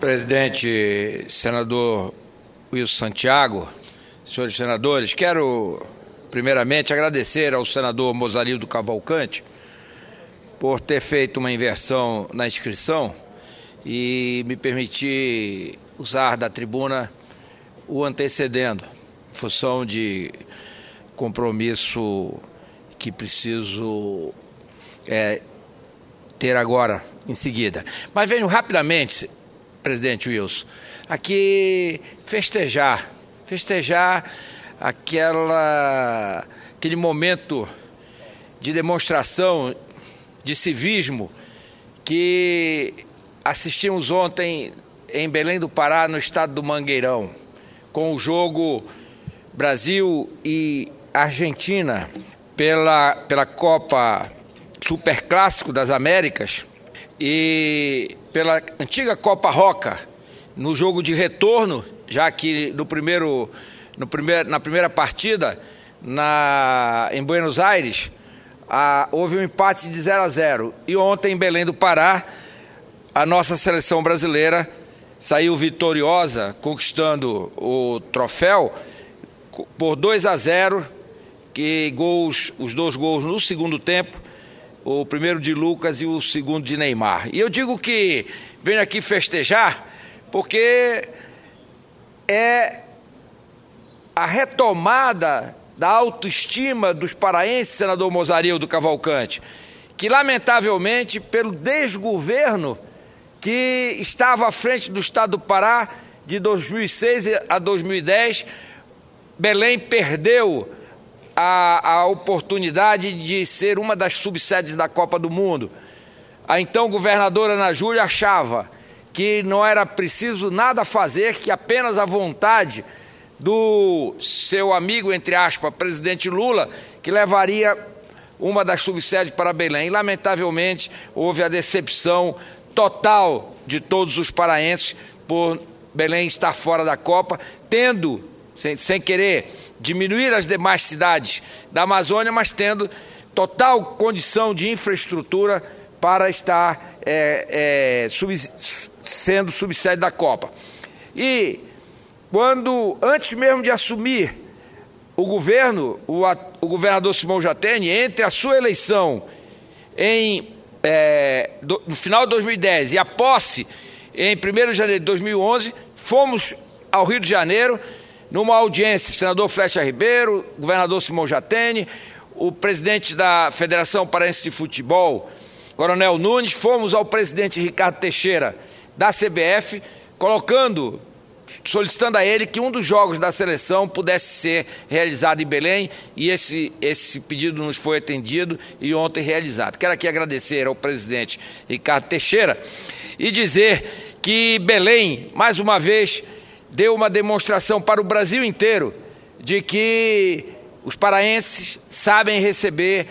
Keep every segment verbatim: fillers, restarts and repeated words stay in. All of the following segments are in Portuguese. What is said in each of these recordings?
Presidente, senador Wilson Santiago, senhores senadores, quero primeiramente agradecer ao senador Mozarildo Cavalcante por ter feito uma inversão na inscrição e me permitir usar da tribuna o antecedendo, em função de compromisso que preciso é, ter agora, em seguida. Mas venho rapidamente, presidente Wilson, aqui festejar, festejar aquela, aquele momento de demonstração de civismo que assistimos ontem em Belém do Pará, no estado do Mangueirão, com o jogo Brasil e Argentina pela, pela Copa Superclássico das Américas e pela antiga Copa Roca, no jogo de retorno, já que no primeiro, no primeiro, na primeira partida na, em Buenos Aires a, houve um empate de zero a zero. E ontem em Belém do Pará, a nossa seleção brasileira saiu vitoriosa, conquistando o troféu por dois a zero, que gols, os dois gols no segundo tempo, o primeiro de Lucas e o segundo de Neymar. E eu digo que venho aqui festejar porque é a retomada da autoestima dos paraenses, senador Mozarildo Cavalcante, que lamentavelmente, pelo desgoverno que estava à frente do estado do Pará de dois mil e seis a dois mil e dez, Belém perdeu a, a oportunidade de ser uma das subsedes da Copa do Mundo. A então governadora Ana Júlia achava que não era preciso nada fazer, que apenas a vontade do seu amigo, entre aspas, presidente Lula, que levaria uma das subsedes para Belém. E, lamentavelmente, houve a decepção total de todos os paraenses por Belém estar fora da Copa, tendo, sem, sem querer diminuir as demais cidades da Amazônia, mas tendo total condição de infraestrutura para estar é, é, sub, sendo subsede da Copa. E quando, antes mesmo de assumir o governo, o, o governador Simão Jatene, entre a sua eleição em É, do, no final de dois mil e dez e a posse em primeiro de janeiro de dois mil e onze, fomos ao Rio de Janeiro numa audiência, senador Flecha Ribeiro, governador Simão Jatene, o presidente da Federação Paraense de Futebol, Coronel Nunes, fomos ao presidente Ricardo Teixeira da C B F, colocando, solicitando a ele que um dos jogos da seleção pudesse ser realizado em Belém, e esse, esse pedido nos foi atendido e ontem realizado. Quero aqui agradecer ao presidente Ricardo Teixeira e dizer que Belém, mais uma vez, deu uma demonstração para o Brasil inteiro de que os paraenses sabem receber,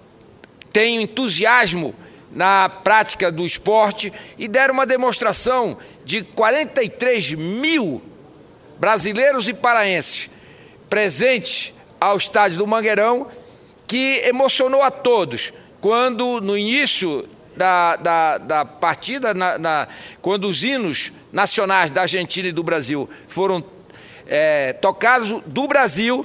têm entusiasmo na prática do esporte e deram uma demonstração de quarenta e três mil brasileiros e paraenses presentes ao estádio do Mangueirão, que emocionou a todos quando no início da, da, da partida, na, na, quando os hinos nacionais da Argentina e do Brasil foram é, tocados do Brasil,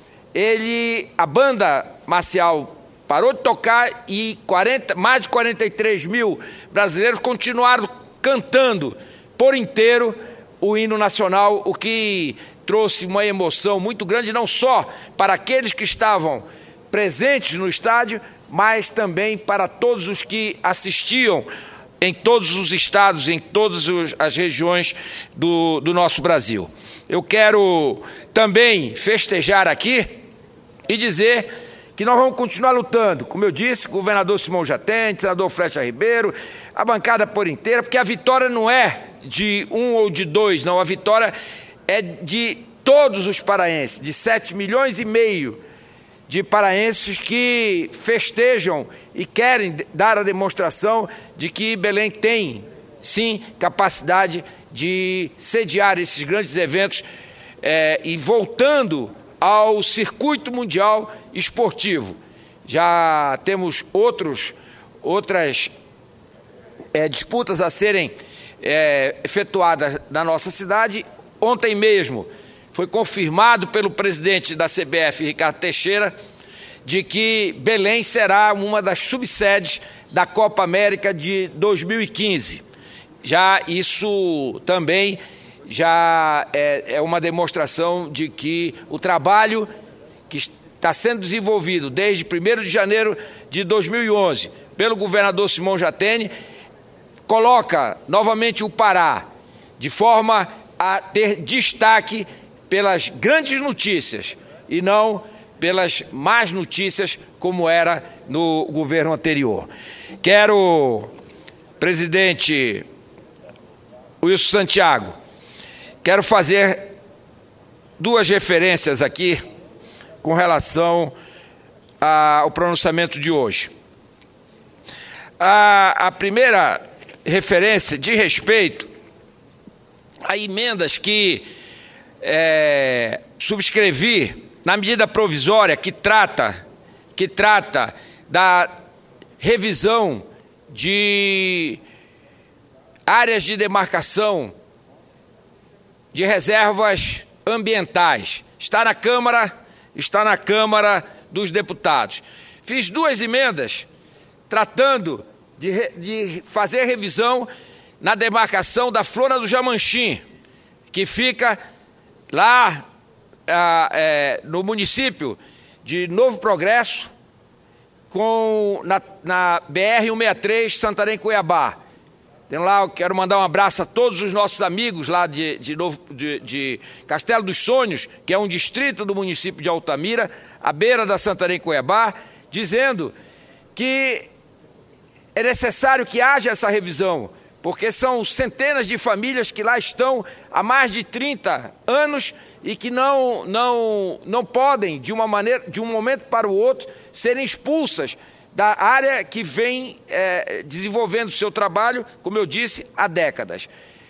ele, a banda marcial parou de tocar e quarenta, mais de quarenta e três mil brasileiros continuaram cantando por inteiro o hino nacional, o que trouxe uma emoção muito grande, não só para aqueles que estavam presentes no estádio, mas também para todos os que assistiam em todos os estados, em todas as regiões do, do nosso Brasil. Eu quero também festejar aqui e dizer que nós vamos continuar lutando, como eu disse, governador Simão Jatene, senador Flecha Ribeiro, a bancada por inteira, porque a vitória não é de um ou de dois, não, a vitória é de todos os paraenses, de sete milhões e meio de paraenses que festejam e querem dar a demonstração de que Belém tem, sim, capacidade de sediar esses grandes eventos é, e voltando ao circuito mundial esportivo. Já temos outros, outras é, disputas a serem é, efetuadas na nossa cidade. Ontem mesmo foi confirmado pelo presidente da C B F, Ricardo Teixeira, de que Belém será uma das subsedes da Copa América de dois mil e quinze. Já isso também já é, é uma demonstração de que o trabalho que está sendo desenvolvido desde primeiro de janeiro de dois mil e onze pelo governador Simão Jatene coloca novamente o Pará de forma a ter destaque pelas grandes notícias e não pelas más notícias como era no governo anterior. Quero, presidente Wilson Santiago, quero fazer duas referências aqui com relação ao pronunciamento de hoje. A, a primeira referência de respeito a emendas que é, subscrevi na medida provisória que trata, que trata da revisão de áreas de demarcação de reservas ambientais. Está na Câmara, está na Câmara dos Deputados. Fiz duas emendas tratando de, de fazer revisão na demarcação da Flora do Jamanchim, que fica lá ah, é, no município de Novo Progresso, com, na, na B R cento e sessenta e três, Santarém-Cuiabá. Tem lá, eu quero mandar um abraço a todos os nossos amigos lá de, de, Novo, de, de Castelo dos Sonhos, que é um distrito do município de Altamira, à beira da Santarém-Cuiabá, dizendo que é necessário que haja essa revisão, porque são centenas de famílias que lá estão há mais de trinta anos e que não, não, não podem, de uma maneira, de um momento para o outro, serem expulsas da área que vem é, desenvolvendo seu trabalho, como eu disse, há décadas.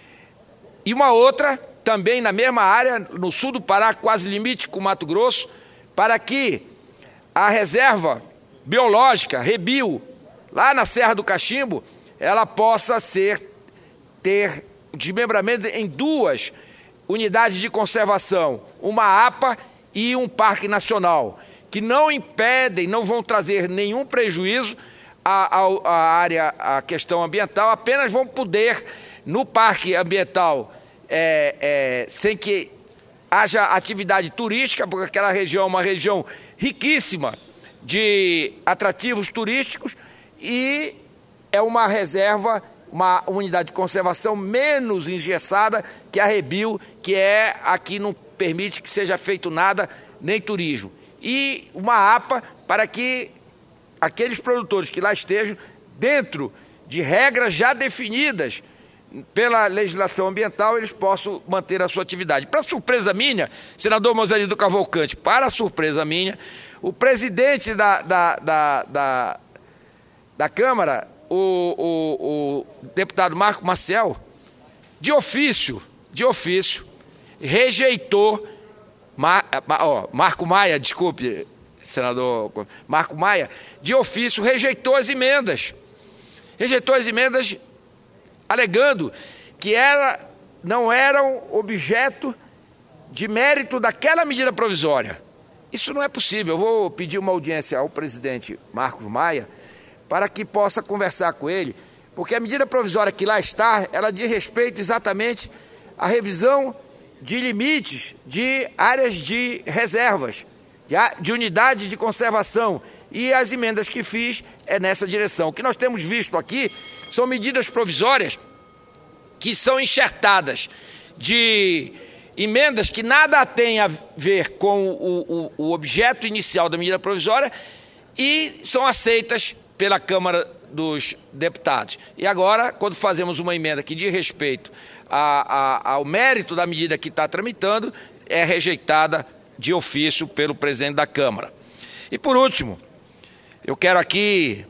E uma outra, também na mesma área, no sul do Pará, quase limite com Mato Grosso, para que a reserva biológica, Rebio, lá na Serra do Cachimbo, ela possa ser, ter desmembramento em duas unidades de conservação, uma APA e um Parque Nacional, que não impedem, não vão trazer nenhum prejuízo à, à, à área, à questão ambiental, apenas vão poder, no parque ambiental, é, é, sem que haja atividade turística, porque aquela região é uma região riquíssima de atrativos turísticos e é uma reserva, uma unidade de conservação menos engessada que a Rebio, que é aqui não permite que seja feito nada, nem turismo. E uma APA para que aqueles produtores que lá estejam dentro de regras já definidas pela legislação ambiental, eles possam manter a sua atividade. Para surpresa minha, senador Mozelino Cavalcante, para surpresa minha, o presidente da, da, da, da, da Câmara, o, o, o deputado Marco Maciel, de ofício, de ofício, rejeitou, Mar, ó, Marco Maia, desculpe, senador Marco Maia, de ofício rejeitou as emendas, rejeitou as emendas alegando que era, não eram objeto de mérito daquela medida provisória. Isso não é possível. Eu vou pedir uma audiência ao presidente Marcos Maia para que possa conversar com ele, porque a medida provisória que lá está, ela diz respeito exatamente à revisão de limites de áreas de reservas, de, de unidades de conservação, e as emendas que fiz é nessa direção. O que nós temos visto aqui são medidas provisórias que são enxertadas de emendas que nada têm a ver com o, o, o objeto inicial da medida provisória e são aceitas pela Câmara dos Deputados. E agora, quando fazemos uma emenda que diz respeito a, a, ao mérito da medida que está tramitando, é rejeitada de ofício pelo presidente da Câmara. E por último, eu quero aqui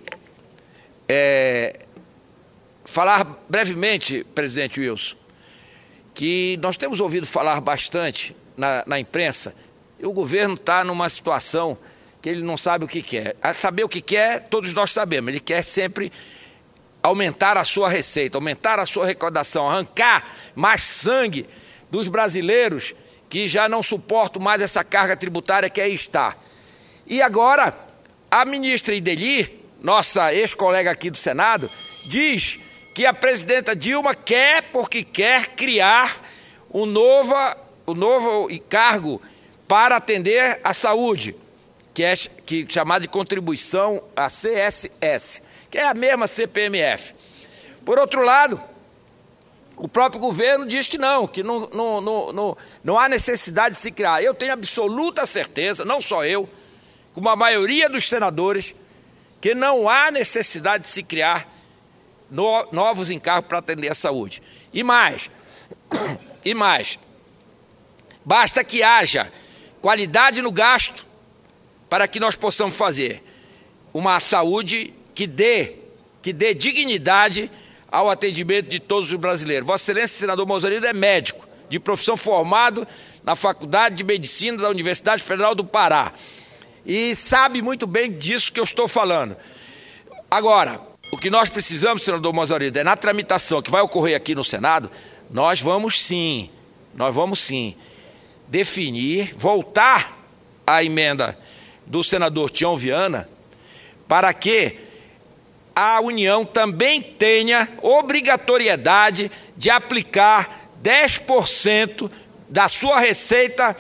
é, falar brevemente, presidente Wilson, que nós temos ouvido falar bastante na, na imprensa, e o governo está numa situação que ele não sabe o que quer. A saber o que quer, todos nós sabemos, ele quer sempre aumentar a sua receita, aumentar a sua arrecadação, arrancar mais sangue dos brasileiros que já não suportam mais essa carga tributária que aí está. E agora, a ministra Ideli, nossa ex-colega aqui do Senado, diz que a presidenta Dilma quer, porque quer criar um novo, um novo encargo para atender a saúde, que é que, chamado de contribuição a C S S, que é a mesma C P M F. Por outro lado, o próprio governo diz que não, que não, não, não, não, não há necessidade de se criar. Eu tenho absoluta certeza, não só eu, como a maioria dos senadores, que não há necessidade de se criar no, novos encargos para atender a saúde. E mais, e mais, basta que haja qualidade no gasto para que nós possamos fazer uma saúde que dê, que dê dignidade ao atendimento de todos os brasileiros. Vossa Excelência, senador Mozarino, é médico, de profissão formado na Faculdade de Medicina da Universidade Federal do Pará. E sabe muito bem disso que eu estou falando. Agora, o que nós precisamos, senador Mozarino, é na tramitação que vai ocorrer aqui no Senado, nós vamos sim, nós vamos sim definir, voltar à emenda do senador Tião Viana, para que a União também tenha obrigatoriedade de aplicar dez por cento da sua receita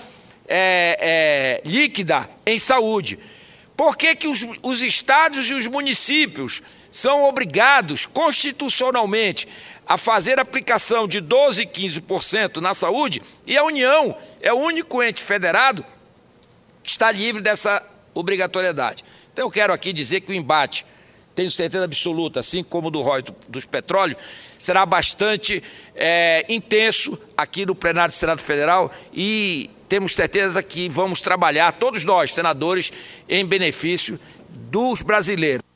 é, é, líquida em saúde. Por que que os, os estados e os municípios são obrigados constitucionalmente a fazer aplicação de doze e quinze por cento na saúde e a União é o único ente federado que está livre dessa obrigatoriedade? Então eu quero aqui dizer que o embate, tenho certeza absoluta, assim como o do royalties dos petróleos, será bastante é, intenso aqui no plenário do Senado Federal e temos certeza que vamos trabalhar, todos nós, senadores, em benefício dos brasileiros.